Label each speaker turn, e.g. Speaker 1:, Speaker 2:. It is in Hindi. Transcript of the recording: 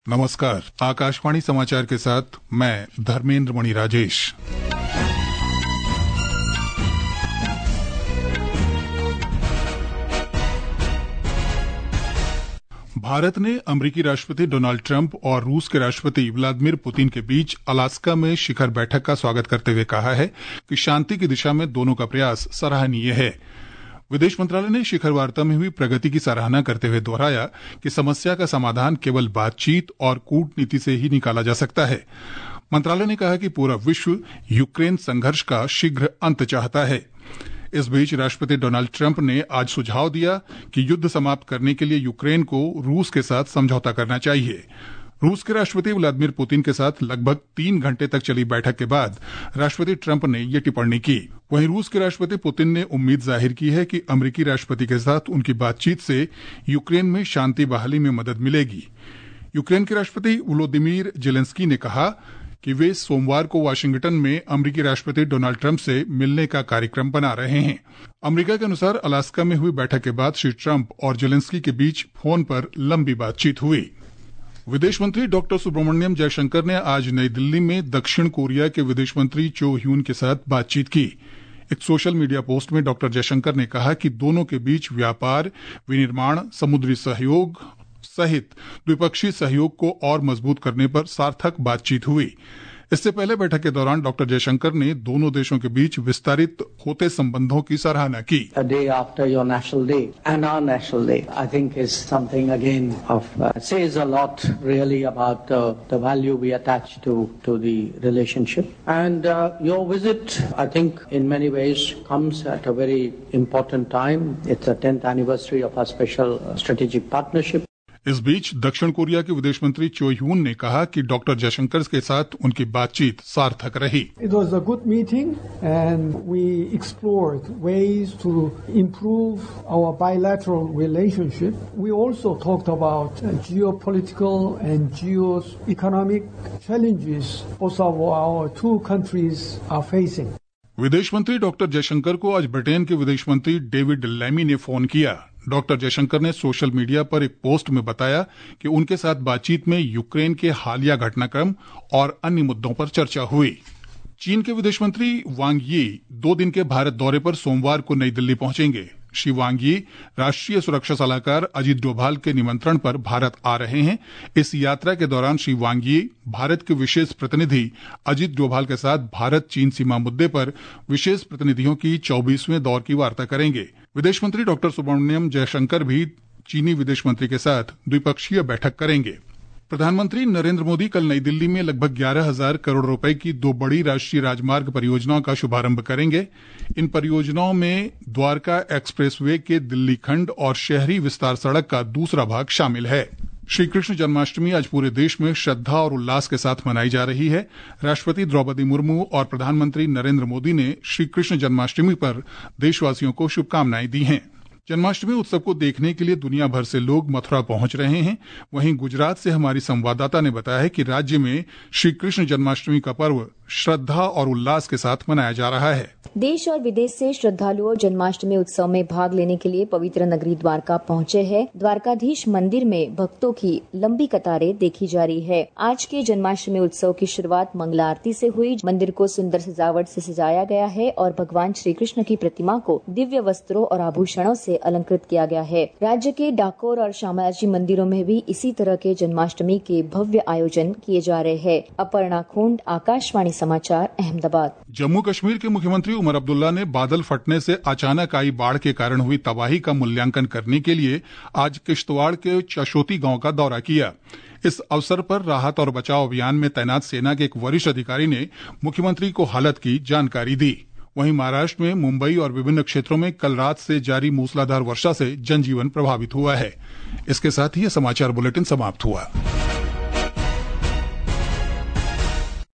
Speaker 1: नमस्कार। आकाशवाणी समाचार के साथ मैं धर्मेंद्र मणि राजेश। भारत ने अमेरिकी राष्ट्रपति डोनाल्ड ट्रंप और रूस के राष्ट्रपति व्लादिमीर पुतिन के बीच अलास्का में शिखर बैठक का स्वागत करते हुए कहा है कि शांति की दिशा में दोनों का प्रयास सराहनीय है। विदेश मंत्रालय ने शिखर वार्ता में हुई प्रगति की सराहना करते हुए दोहराया कि समस्या का समाधान केवल बातचीत और कूटनीति से ही निकाला जा सकता है। मंत्रालय ने कहा कि पूरा विश्व यूक्रेन संघर्ष का शीघ्र अंत चाहता है। इस बीच राष्ट्रपति डोनाल्ड ट्रंप ने आज सुझाव दिया कि युद्ध समाप्त करने के लिए यूक्रेन को रूस के साथ समझौता करना चाहिए। रूस के राष्ट्रपति व्लादिमीर पुतिन के साथ लगभग 3 घंटे तक चली बैठक के बाद राष्ट्रपति ट्रंप ने ये टिप्पणी की। वहीं रूस के राष्ट्रपति पुतिन ने उम्मीद जाहिर की है कि अमेरिकी राष्ट्रपति के साथ उनकी बातचीत से यूक्रेन में शांति बहाली में मदद मिलेगी। यूक्रेन के राष्ट्रपति वोलोदिमीर जेलेंस्की ने कहा कि वे सोमवार को वाशिंगटन में अमेरिकी राष्ट्रपति डोनाल्ड ट्रंप से मिलने का कार्यक्रम बना रहे हैं। अमेरिका के अनुसार अलास्का में हुई बैठक के बाद श्री ट्रंप और जेलेंस्की के बीच फोन पर लंबी बातचीत हुई। विदेश मंत्री डॉक्टर सुब्रमण्यम जयशंकर ने आज नई दिल्ली में दक्षिण कोरिया के विदेश मंत्री चो ह्यून के साथ बातचीत की। एक सोशल मीडिया पोस्ट में डॉक्टर जयशंकर ने कहा कि दोनों के बीच व्यापार, विनिर्माण, समुद्री सहयोग सहित द्विपक्षीय सहयोग को और मजबूत करने पर सार्थक बातचीत हुई। इससे पहले बैठक के दौरान डॉक्टर जयशंकर ने दोनों देशों के बीच विस्तारित होते संबंधों की सराहना की।
Speaker 2: A day after your national day and our national day, I think is something again of says a lot really about the value we attach to the relationship. And your visit, I think, in many ways comes at a very important time. It's the 10th anniversary of our special strategic partnership.
Speaker 1: इस बीच दक्षिण कोरिया के विदेश मंत्री चो ह्यून ने कहा कि डॉक्टर जयशंकर के साथ उनकी बातचीत सार्थक रही।
Speaker 3: It was a good meeting and we explored ways to improve our bilateral relationship. We also talked about geopolitical and geo-economic challenges both of our two countries are facing.
Speaker 1: विदेश मंत्री डॉक्टर जयशंकर को आज ब्रिटेन के विदेश मंत्री डेविड लैमी ने फोन किया। डॉक्टर जयशंकर ने सोशल मीडिया पर एक पोस्ट में बताया कि उनके साथ बातचीत में यूक्रेन के हालिया घटनाक्रम और अन्य मुद्दों पर चर्चा हुई। चीन के विदेश मंत्री वांग यी 2 दिन के भारत दौरे पर सोमवार को नई दिल्ली पहुंचेंगे। श्री वांग यी राष्ट्रीय सुरक्षा सलाहकार अजीत डोभाल के निमंत्रण पर भारत आ रहे हैं। इस यात्रा के दौरान श्री वांग यी भारत के विशेष प्रतिनिधि अजीत डोभाल के साथ भारत चीन सीमा मुद्दे पर विशेष प्रतिनिधियों की 24वें दौर की वार्ता करेंगे। विदेश मंत्री डॉक्टर सुब्रमण्यम जयशंकर भी चीनी विदेश मंत्री के साथ द्विपक्षीय बैठक करेंगे। प्रधानमंत्री नरेंद्र मोदी कल नई दिल्ली में लगभग 11,000 करोड़ रुपए की 2 बड़ी राष्ट्रीय राजमार्ग परियोजनाओं का शुभारंभ करेंगे। इन परियोजनाओं में द्वारका एक्सप्रेसवे के दिल्ली खंड और शहरी विस्तार सड़क का दूसरा भाग शामिल है। श्री कृष्ण जन्माष्टमी आज पूरे देश में श्रद्धा और उल्लास के साथ मनाई जा रही है। राष्ट्रपति द्रौपदी मुर्मू और प्रधानमंत्री नरेंद्र मोदी ने श्री कृष्ण जन्माष्टमी पर देशवासियों को शुभकामनाएं दी हैं। जन्माष्टमी उत्सव को देखने के लिए दुनिया भर से लोग मथुरा पहुंच रहे हैं। वहीं गुजरात से हमारी संवाददाता ने बताया है कि राज्य में श्री कृष्ण जन्माष्टमी का पर्व श्रद्धा और उल्लास के साथ मनाया जा रहा है।
Speaker 4: देश और विदेश से श्रद्धालुओं जन्माष्टमी उत्सव में भाग लेने के लिए पवित्र नगरी द्वारका पहुंचे हैं। द्वारकाधीश मंदिर में भक्तों की लंबी कतारें देखी जा रही है। आज के जन्माष्टमी उत्सव की शुरुआत मंगला आरती से हुई। मंदिर को सुंदर सजावट से सजाया गया है और भगवान श्री कृष्ण की प्रतिमा को दिव्य वस्त्रों और आभूषणों से अलंकृत किया गया है। राज्य के डाकोर और श्यामलाजी मंदिरों में भी इसी तरह के जन्माष्टमी के भव्य आयोजन किए जा रहे हैं। अपर्णा खुंड, आकाशवाणी समाचार, अहमदाबाद।
Speaker 1: जम्मू कश्मीर के मुख्यमंत्री उमर अब्दुल्ला ने बादल फटने से अचानक आई बाढ़ के कारण हुई तबाही का मूल्यांकन करने के लिए आज किश्तवाड़ के चशोती गांव का दौरा किया। इस अवसर पर राहत और बचाव अभियान में तैनात सेना के एक वरिष्ठ अधिकारी ने मुख्यमंत्री को हालत की जानकारी दी। वहीं महाराष्ट्र में मुंबई और विभिन्न क्षेत्रों में कल रात से जारी मूसलाधार वर्षा से जनजीवन प्रभावित हुआ है। इसके साथ ही यह समाचार बुलेटिन समाप्त हुआ।